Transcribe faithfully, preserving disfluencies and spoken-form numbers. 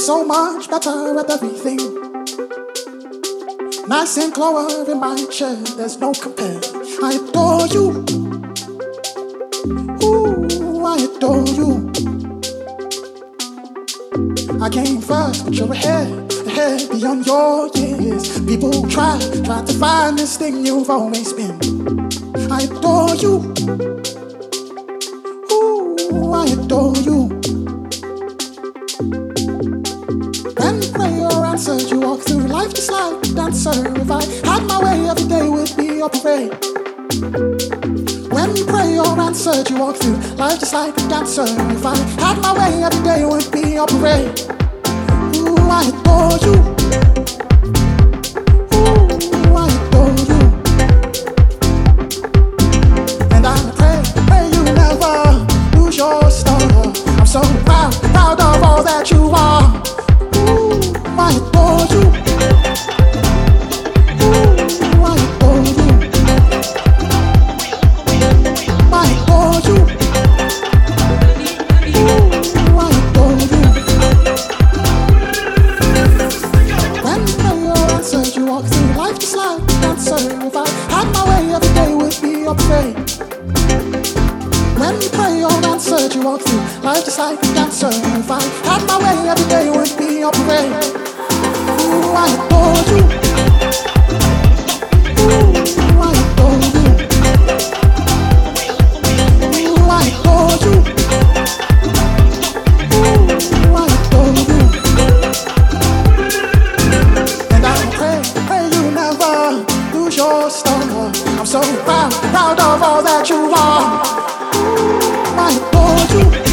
so much better at everything. Nice and glow in my chair, there's no compare. I adore you. Ooh, I adore you. I came first, but you're ahead, ahead beyond your years. People try, try to find this thing you've always been. I adore you. Ooh, I adore you. When prayer answered, you walk through life just like a dancer. If I had my way, every day would be a parade. When prayer answered, you walk through life just like a dancer. If I had my way, every day would be a parade. Ooh, I adore you. Ooh, I adore you. And I pray, pray you never lose your star. I'm so proud, proud of all that you are. I adore you. Ooh, I adore you. I adore you. Ooh, I adore you. When prayer answered, you walk through life just like a dancer. If I had my way, every day would be a parade. When prayer answered, you walk through life just like a dancer. If I had my way, every day would be a parade. Ooh, I adore you. Ooh, I adore you. Ooh, I adore you. Ooh, I adore you. And I pray, pray you never lose your star. I'm so proud, proud of all that you are. Ooh, I adore you.